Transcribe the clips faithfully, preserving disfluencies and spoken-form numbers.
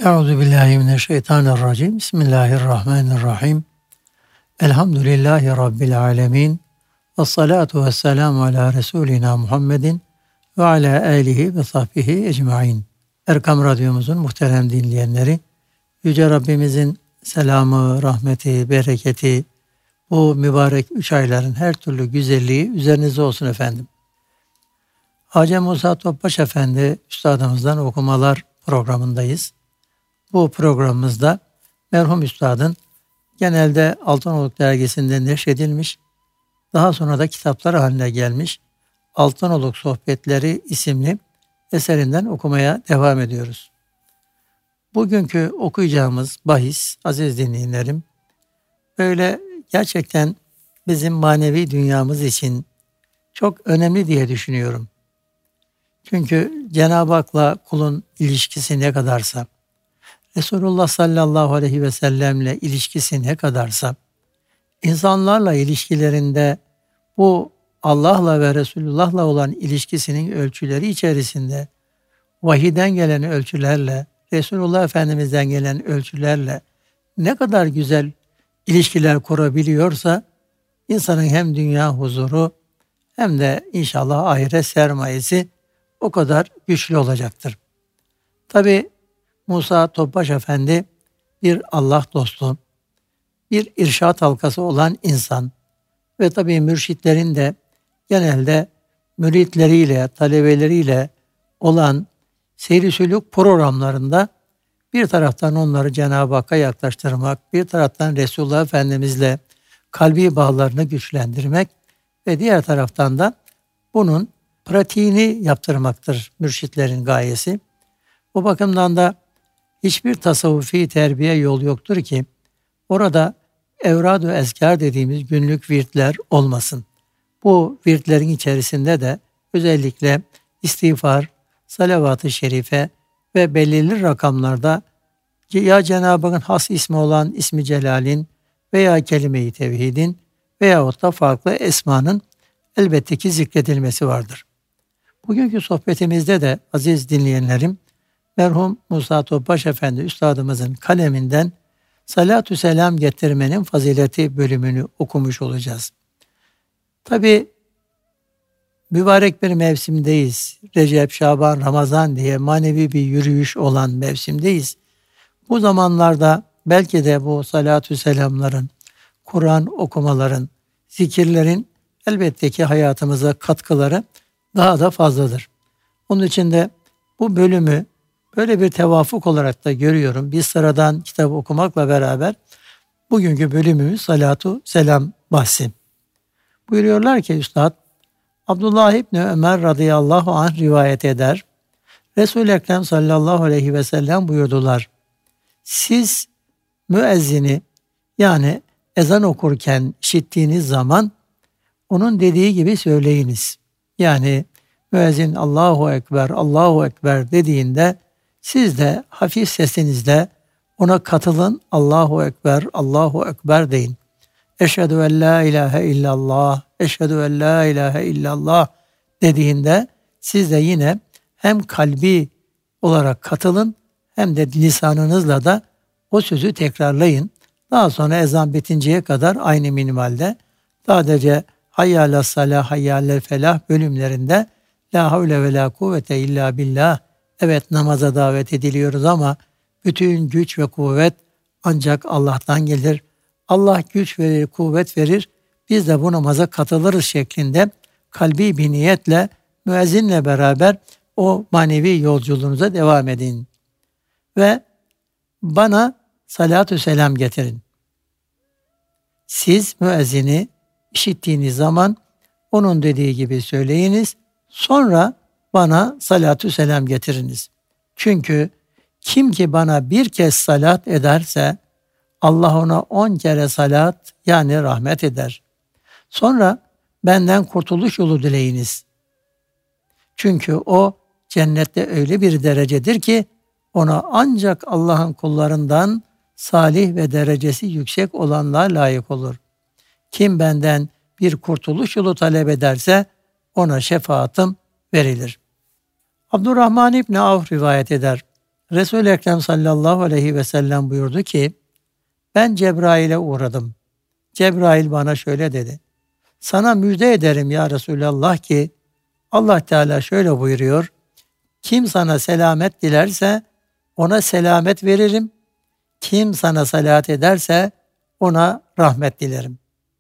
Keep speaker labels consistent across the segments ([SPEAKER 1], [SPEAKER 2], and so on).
[SPEAKER 1] Euzubillahimineşşeytanirracim. Bismillahirrahmanirrahim. Elhamdülillahi Rabbil alemin. Vessalatu vesselamu ala Resulina Muhammedin ve ala alihi ve sahbihi ecmain. Erkam Radyomuzun muhterem dinleyenleri, Yüce Rabbimizin selamı, rahmeti, bereketi, bu mübarek üç ayların her türlü güzelliği üzerinize olsun efendim. Hacı Musa Topbaş Efendi Üstadımızdan okumalar programındayız. Bu programımızda merhum Üstad'ın genelde Altınoluk Dergisi'nde neşredilmiş, daha sonra da kitaplar haline gelmiş Altınoluk Sohbetleri isimli eserinden okumaya devam ediyoruz. Bugünkü okuyacağımız bahis, aziz dinleyenlerim, böyle gerçekten bizim manevi dünyamız için çok önemli diye düşünüyorum. Çünkü Cenab-ı Hak'la kulun ilişkisi ne kadarsa, Resulullah sallallahu aleyhi ve sellemle ilişkisi ne kadarsa, insanlarla ilişkilerinde bu Allah'la ve Resulullah'la olan ilişkisinin ölçüleri içerisinde vahiden gelen ölçülerle, Resulullah Efendimiz'den gelen ölçülerle ne kadar güzel ilişkiler kurabiliyorsa insanın hem dünya huzuru hem de inşallah ahiret sermayesi o kadar güçlü olacaktır. Tabi Musa Topbaş Efendi bir Allah dostu, bir irşat halkası olan insan ve tabi mürşitlerin de genelde müritleriyle, talebeleriyle olan seyri sülûk programlarında bir taraftan onları Cenab-ı Hakk'a yaklaştırmak, bir taraftan Resulullah Efendimizle kalbi bağlarını güçlendirmek ve diğer taraftan da bunun pratiğini yaptırmaktır mürşitlerin gayesi. Bu bakımdan da hiçbir tasavvufi terbiye yol yoktur ki orada evrad-ı ezkar dediğimiz günlük virtler olmasın. Bu virtlerin içerisinde de özellikle istiğfar, salavat-ı şerife ve belirli rakamlarda ya Cenab-ı Hakk'ın has ismi olan İsmi Celal'in veya kelime-i tevhidin veyahut da farklı esmanın elbette ki zikredilmesi vardır. Bugünkü sohbetimizde de aziz dinleyenlerim, merhum Musa Topbaş Efendi Üstadımızın kaleminden salatü selam getirmenin fazileti bölümünü okumuş olacağız. Tabi mübarek bir mevsimdeyiz. Recep, Şaban, Ramazan diye manevi bir yürüyüş olan mevsimdeyiz. Bu zamanlarda belki de bu salatü selamların, Kur'an okumaların, zikirlerin elbette ki hayatımıza katkıları daha da fazladır. Onun için de bu bölümü böyle bir tevafuk olarak da görüyorum. Bir sıradan kitap okumakla beraber bugünkü bölümümüz salatu selam bahsi. Buyuruyorlar ki Üstad, Abdullah İbni Ömer radıyallahu anh rivayet eder. Resul-i Ekrem sallallahu aleyhi ve sellem buyurdular. Siz müezzini yani ezan okurken işittiğiniz zaman onun dediği gibi söyleyiniz. Yani müezzin Allahu Ekber, Allahu Ekber dediğinde siz de hafif sesinizle ona katılın. Allahu Ekber, Allahu Ekber deyin. Eşhedü en la ilahe illallah, eşhedü en la ilahe illallah dediğinde siz de yine hem kalbi olarak katılın hem de lisanınızla da o sözü tekrarlayın. Daha sonra ezan bitinceye kadar aynı minimalde sadece hayyâle salâh, hayyâle felah bölümlerinde la havle ve la kuvvete illa billah. Evet, namaza davet ediliyoruz ama bütün güç ve kuvvet ancak Allah'tan gelir. Allah güç verir, kuvvet verir. Biz de bu namaza katılırız şeklinde kalbi bir niyetle müezzinle beraber o manevi yolculuğunuza devam edin. Ve bana salatü selam getirin. Siz müezzini işittiğiniz zaman onun dediği gibi söyleyiniz. Sonra bana salatü selam getiriniz. Çünkü kim ki bana bir kez salat ederse Allah ona on kere salat yani rahmet eder. Sonra benden kurtuluş yolu dileyiniz. Çünkü o cennette öyle bir derecedir ki ona ancak Allah'ın kullarından salih ve derecesi yüksek olanlar layık olur. Kim benden bir kurtuluş yolu talep ederse ona şefaatim verilir. Abdurrahman İbni Avf rivayet eder. Resul-i Ekrem sallallahu aleyhi ve sellem buyurdu ki, ben Cebrail'e uğradım. Cebrail bana şöyle dedi. Sana müjde ederim ya Resulallah ki Allah Teala şöyle buyuruyor. Kim sana selamet dilerse ona selamet veririm. Kim sana salat ederse ona rahmet dilerim.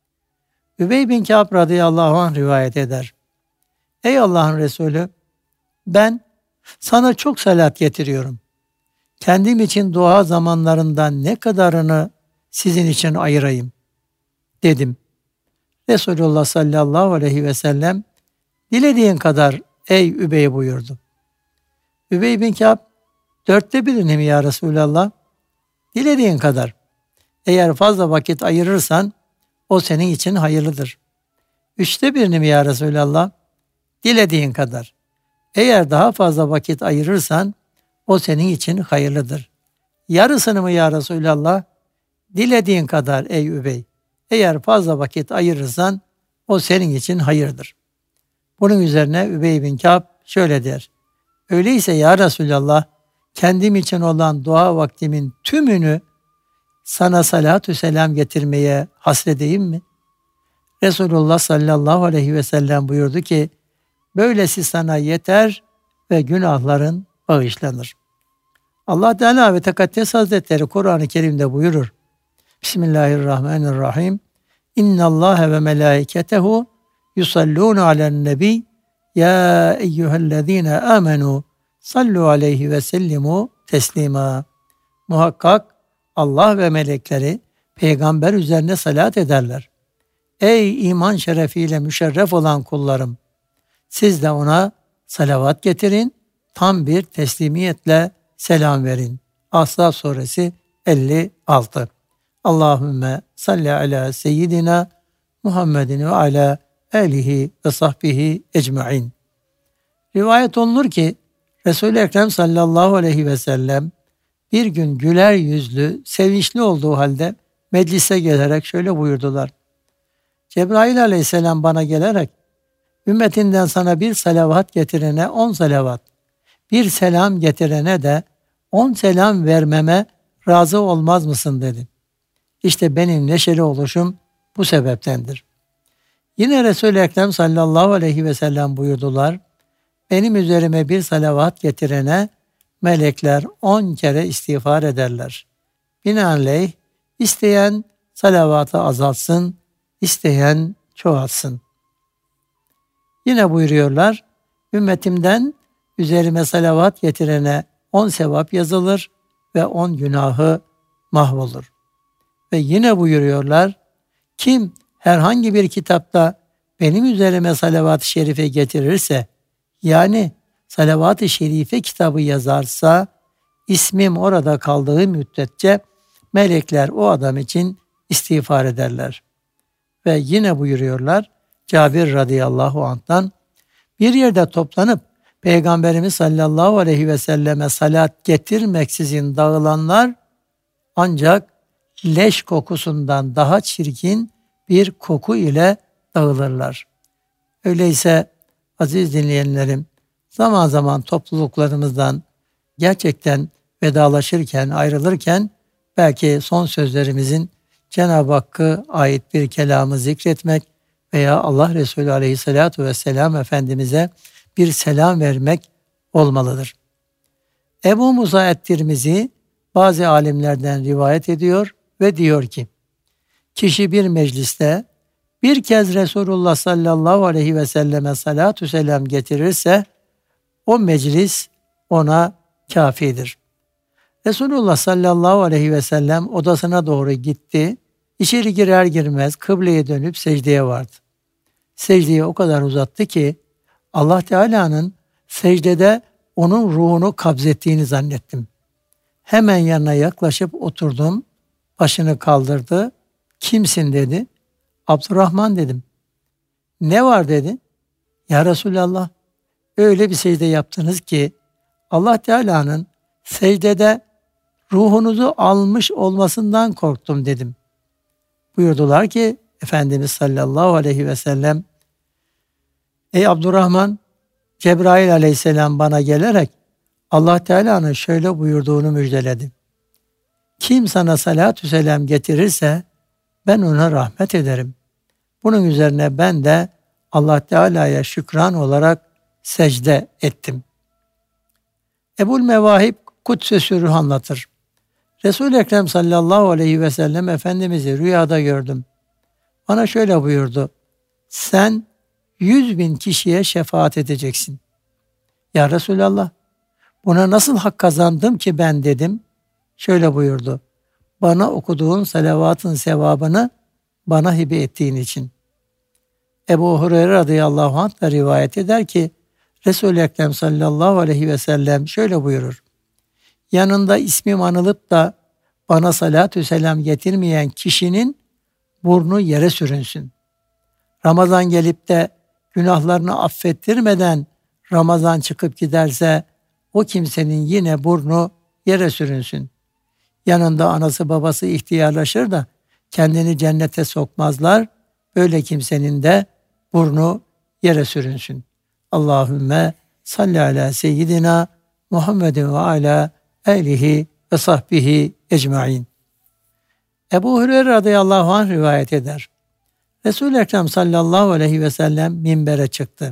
[SPEAKER 1] Übey bin Kâb radıyallahu anh rivayet eder. Ey Allah'ın Resulü, ben sana çok salat getiriyorum. Kendim için dua zamanlarından ne kadarını sizin için ayırayım dedim. Resulullah sallallahu aleyhi ve sellem dilediğin kadar ey Übey buyurdu. Übey bin Kâb dörtte birini mi ya Resulallah? Dilediğin kadar. Eğer fazla vakit ayırırsan o senin için hayırlıdır. Üçte birini mi ya Resulallah? Dilediğin kadar. Eğer daha fazla vakit ayırırsan o senin için hayırlıdır. Yarısını mı ya Resulallah? Dilediğin kadar ey Übey. Eğer fazla vakit ayırırsan o senin için hayırdır. Bunun üzerine Übey bin Kâb şöyle der. Öyleyse ya Resulallah kendim için olan dua vaktimin tümünü sana salatü selam getirmeye hasredeyim mi? Resulullah sallallahu aleyhi ve sellem buyurdu ki böylesi sana yeter ve günahların bağışlanır. Allah Teala ve Tekaddes Hazretleri Kur'an-ı Kerim'de buyurur. Bismillahirrahmanirrahim. İnnallâhe ve melâiketehu yusallûne alen nebi ya eyyühellezîne âmenû sallu aleyhi ve sellimu teslima. Muhakkak Allah ve melekleri peygamber üzerine salat ederler. Ey iman şerefiyle müşerref olan kullarım! Siz de ona salavat getirin, tam bir teslimiyetle selam verin. Ahzab suresi elli altı. Allahümme salli ala seyyidina Muhammedin ve ala alihi ve sahbihi ecmain. Rivayet olunur ki Resul-i Ekrem sallallahu aleyhi ve sellem bir gün güler yüzlü, sevinçli olduğu halde meclise gelerek şöyle buyurdular. Cebrail aleyhisselam bana gelerek ümmetinden sana bir salavat getirene on salavat, bir selam getirene de on selam vermeme razı olmaz mısın dedi. İşte benim neşeli oluşum bu sebeptendir. Yine Resul-i Ekrem sallallahu aleyhi ve sellem buyurdular. Benim üzerime bir salavat getirene melekler on kere istiğfar ederler. Binaenaleyh isteyen salavatı azaltsın, isteyen çoğaltsın. Yine buyuruyorlar, ümmetimden üzerime salavat getirene on sevap yazılır ve on günahı mahvolur. Ve yine buyuruyorlar, kim herhangi bir kitapta benim üzerime salavat-ı şerife getirirse, yani salavat-ı şerife kitabı yazarsa, ismim orada kaldığı müddetçe melekler o adam için istiğfar ederler. Ve yine buyuruyorlar, Cabir radıyallahu anh'tan, bir yerde toplanıp Peygamberimiz sallallahu aleyhi ve selleme salat getirmeksizin dağılanlar ancak leş kokusundan daha çirkin bir koku ile dağılırlar. Öyleyse aziz dinleyenlerim, zaman zaman topluluklarımızdan gerçekten vedalaşırken, ayrılırken belki son sözlerimizin Cenab-ı Hakk'a ait bir kelamı zikretmek veya Allah Resulü aleyhissalatu vesselam Efendimiz'e bir selam vermek olmalıdır. Ebu Musa et-Tirmizi bazı alimlerden rivayet ediyor ve diyor ki, kişi bir mecliste bir kez Resulullah sallallahu aleyhi ve selleme salatü selam getirirse o meclis ona kafidir. Resulullah sallallahu aleyhi ve sellem odasına doğru gitti. İçeri girer girmez kıbleye dönüp secdeye vardı. Secdeyi o kadar uzattı ki Allah Teala'nın secdede onun ruhunu kabzettiğini zannettim. Hemen yanına yaklaşıp oturdum. Başını kaldırdı. Kimsin dedi. Abdurrahman dedim. Ne var dedi. Ya Resulallah, öyle bir secde yaptınız ki Allah Teala'nın secdede ruhunuzu almış olmasından korktum dedim. Buyurdular ki Efendimiz sallallahu aleyhi ve sellem, ey Abdurrahman, Cebrail aleyhisselam bana gelerek Allah Teala'nın şöyle buyurduğunu müjdeledi. Kim sana salatü selam getirirse ben ona rahmet ederim. Bunun üzerine ben de Allah Teala'ya şükran olarak secde ettim. Ebul Mevahib Kuds-i Sürr'ü anlatır. Resul-i Ekrem sallallahu aleyhi ve sellem Efendimiz'i rüyada gördüm. Bana şöyle buyurdu. Sen yüz bin kişiye şefaat edeceksin. Ya Resulallah, buna nasıl hak kazandım ki ben dedim. Şöyle buyurdu. Bana okuduğun salavatın sevabını bana hibe ettiğin için. Ebu Hureyre radıyallahu anh da rivayet eder ki Resul-i Ekrem sallallahu aleyhi ve sellem şöyle buyurur. Yanında ismim anılıp da bana salatü selam getirmeyen kişinin burnu yere sürünsün. Ramazan gelip de günahlarını affettirmeden Ramazan çıkıp giderse o kimsenin yine burnu yere sürünsün. Yanında anası babası ihtiyarlaşır da kendini cennete sokmazlar. Böyle kimsenin de burnu yere sürünsün. Allahümme salli ala seyyidina Muhammedin ve ala alihi ve sahbihi ecmain. Ebu Hureyre radıyallahu anh rivayet eder. Resul-i Ekrem sallallahu aleyhi ve sellem minbere çıktı.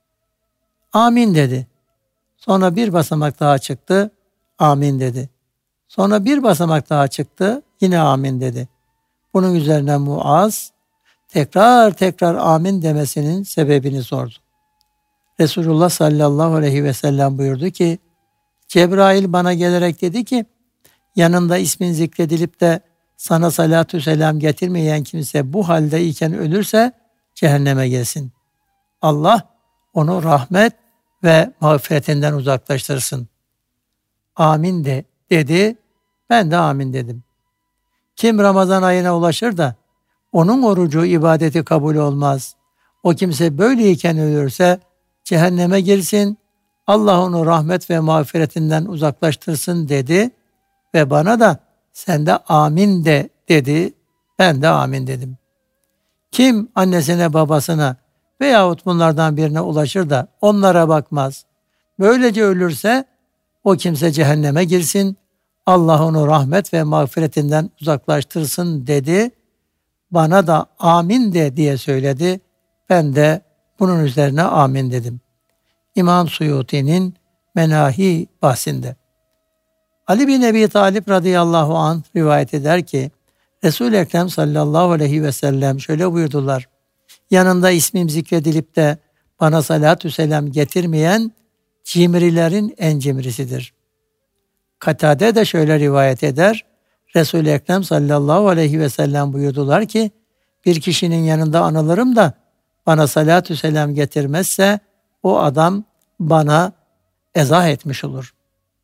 [SPEAKER 1] Amin dedi. Sonra bir basamak daha çıktı. Amin dedi. Sonra bir basamak daha çıktı. Yine amin dedi. Bunun üzerine Muaz tekrar tekrar amin demesinin sebebini sordu. Resulullah sallallahu aleyhi ve sellem buyurdu ki Cebrail bana gelerek dedi ki yanında ismin zikredilip de sana salatü selam getirmeyen kimse bu halde iken ölürse cehenneme gelsin. Allah onu rahmet ve mağfiretinden uzaklaştırsın. Amin de dedi, ben de amin dedim. Kim Ramazan ayına ulaşır da onun orucu ibadeti kabul olmaz. O kimse böyleyken ölürse cehenneme girsin, Allah onu rahmet ve mağfiretinden uzaklaştırsın dedi ve bana da sen de amin de dedi, ben de amin dedim. Kim annesine babasına veyahut bunlardan birine ulaşır da onlara bakmaz, böylece ölürse o kimse cehenneme girsin, Allah onu rahmet ve mağfiretinden uzaklaştırsın dedi, bana da amin de diye söyledi, ben de bunun üzerine amin dedim. İmam Suyuti'nin Menahi bahsinde. Ali bin Ebi Talib radıyallahu anh rivayet eder ki Resul-i Ekrem sallallahu aleyhi ve sellem şöyle buyurdular. Yanında ismim zikredilip de bana salatü selam getirmeyen cimrilerin en cimrisidir. Katade de şöyle rivayet eder. Resul-i Ekrem sallallahu aleyhi ve sellem buyurdular ki bir kişinin yanında anılırım da bana salatü selam getirmezse o adam bana ezah etmiş olur.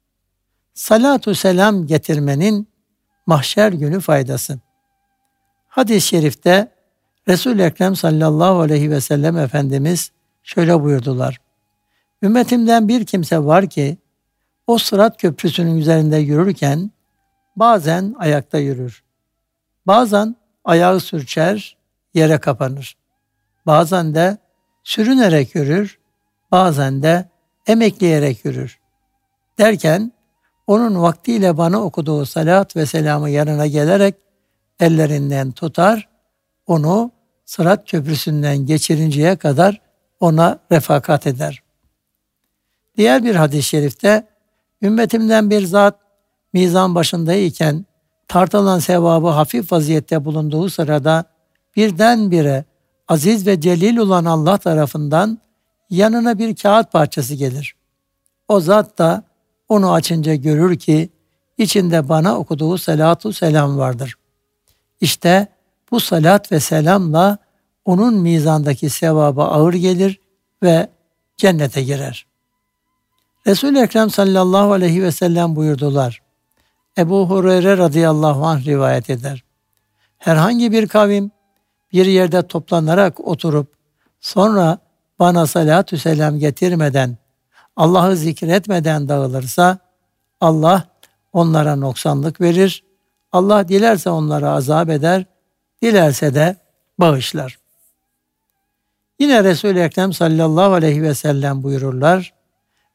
[SPEAKER 1] Salatü selam getirmenin mahşer günü faydası. Hadis-i şerifte Resul-i Ekrem sallallahu aleyhi ve sellem Efendimiz şöyle buyurdular. Ümmetimden bir kimse var ki o Sırat Köprüsü'nün üzerinde yürürken bazen ayakta yürür. Bazen ayağı sürçer, yere kapanır. Bazen de sürünerek yürür, bazen de emekleyerek yürür. Derken onun vaktiyle bana okuduğu salat ve selamı yanına gelerek ellerinden tutar, onu Sırat Köprüsü'nden geçirinceye kadar ona refakat eder. Diğer bir hadis-i şerifte ümmetimden bir zat mizan başındayken tartılan sevabı hafif vaziyette bulunduğu sırada birdenbire aziz ve celil olan Allah tarafından yanına bir kağıt parçası gelir. O zat da onu açınca görür ki içinde bana okuduğu salatu selam vardır. İşte bu salat ve selamla onun mizandaki sevabı ağır gelir ve cennete girer. Resul-i Ekrem sallallahu aleyhi ve sellem buyurdular. Ebu Hureyre radıyallahu anh rivayet eder. Herhangi bir kavim bir yerde toplanarak oturup sonra bana salatü selam getirmeden, Allah'ı zikretmeden dağılırsa Allah onlara noksanlık verir. Allah dilerse onlara azap eder, dilerse de bağışlar. Yine Resul-i Ekrem sallallahu aleyhi ve sellem buyururlar.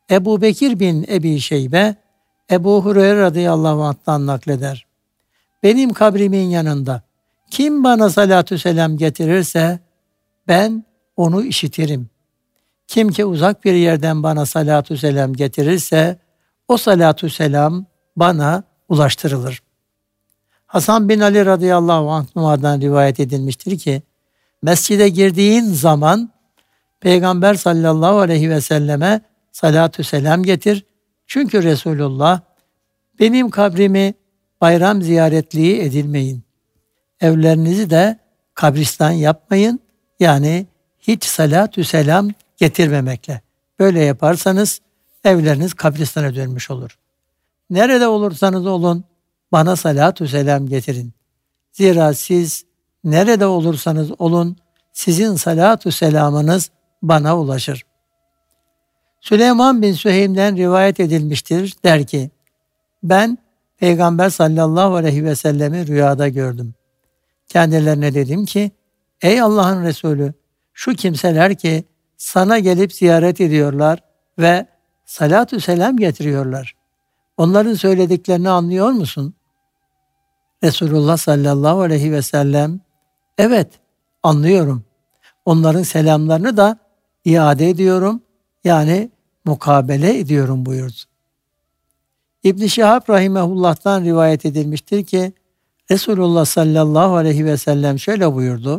[SPEAKER 1] Ebu Bekir bin Ebi Şeybe, Ebu Hureyre radıyallahu anh'tan nakleder. Benim kabrimin yanında kim bana salatü selam getirirse ben onu işitirim. Kim ki uzak bir yerden bana salatü selam getirirse o salatü selam bana ulaştırılır. Hasan bin Ali radıyallahu anh'dan rivayet edilmiştir ki mescide girdiğin zaman Peygamber sallallahu aleyhi ve selleme salatü selam getir. Çünkü Resulullah benim kabrimi bayram ziyaretliği edilmeyin. Evlerinizi de kabristan yapmayın. Yani hiç salatü selam getirmemekle. Böyle yaparsanız evleriniz kabristana dönmüş olur. Nerede olursanız olun bana salatü selam getirin. Zira siz nerede olursanız olun sizin salatü selamınız bana ulaşır. Süleyman bin Süheym'den rivayet edilmiştir, der ki, ben Peygamber sallallahu aleyhi ve sellemi rüyada gördüm. Kendilerine dedim ki, ey Allah'ın Resulü, şu kimseler ki sana gelip ziyaret ediyorlar ve salatü selam getiriyorlar. Onların söylediklerini anlıyor musun? Resulullah sallallahu aleyhi ve sellem, evet anlıyorum. Onların selamlarını da iade ediyorum. Yani mukabele ediyorum buyurdu. İbn-i Şihab rahimehullah'tan rivayet edilmiştir ki Resulullah sallallahu aleyhi ve sellem şöyle buyurdu.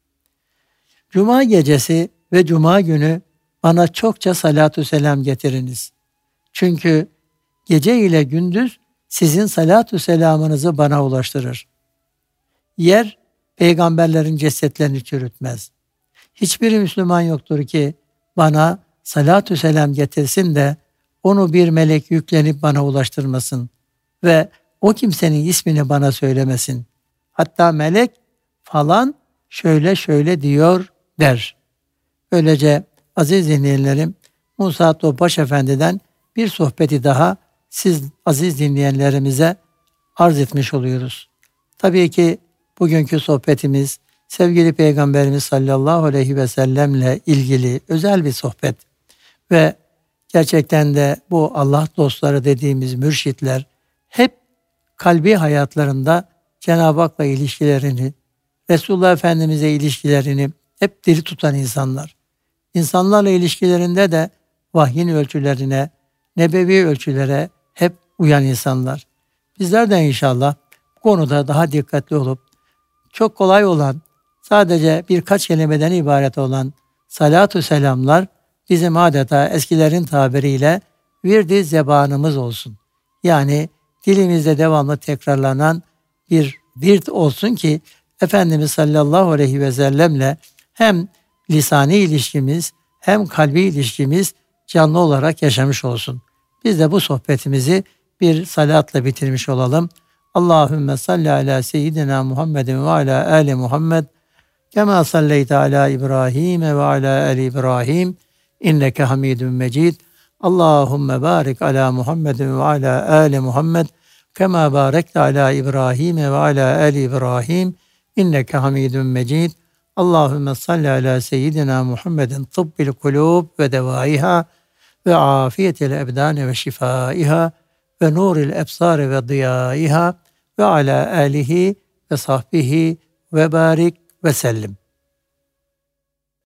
[SPEAKER 1] Cuma gecesi ve cuma günü bana çokça salatü selam getiriniz. Çünkü gece ile gündüz sizin salatü selamınızı bana ulaştırır. Yer peygamberlerin cesetlerini çürütmez. Hiçbir Müslüman yoktur ki bana salatü selam getirsin de onu bir melek yüklenip bana ulaştırmasın ve o kimsenin ismini bana söylemesin. Hatta melek falan şöyle şöyle diyor der. Böylece aziz dinleyenlerim, Musa Topbaş Efendi'den bir sohbeti daha siz aziz dinleyenlerimize arz etmiş oluyoruz. Tabii ki bugünkü sohbetimiz sevgili Peygamberimiz sallallahu aleyhi ve sellemle ilgili özel bir sohbet ve gerçekten de bu Allah dostları dediğimiz mürşitler hep kalbi hayatlarında Cenab-ı Hak'la ilişkilerini, Resulullah Efendimiz'e ilişkilerini hep diri tutan insanlar. İnsanlarla ilişkilerinde de vahyin ölçülerine, nebevi ölçülere hep uyan insanlar. Bizler de inşallah bu konuda daha dikkatli olup çok kolay olan, sadece birkaç kelimeden ibaret olan salatü selamlar bizim adeta eskilerin tabiriyle virdi zebanımız olsun. Yani dilimizde devamlı tekrarlanan bir virt olsun ki Efendimiz sallallahu aleyhi ve sellemle hem lisani ilişkimiz hem kalbi ilişkimiz canlı olarak yaşamış olsun. Biz de bu sohbetimizi bir salatla bitirmiş olalım. Allahümme salli ala seyyidina Muhammedin ve ala ali Muhammed kema salleyte ala İbrahim ve ala ali İbrahim inneke hamidun mecid. Allahümme barik ala Muhammedin ve ala ali Muhammed kema barekte ala İbrahim ve ala ali İbrahim inneke hamidun mecid. Allahümme salli ala seyyidina Muhammedin tıbbil kulub ve devaiha ve afiyetil ebdane ve şifaiha ve nuril ebsar ve diyaiha ve ala alihi ve sahbihi ve barik ve sellim.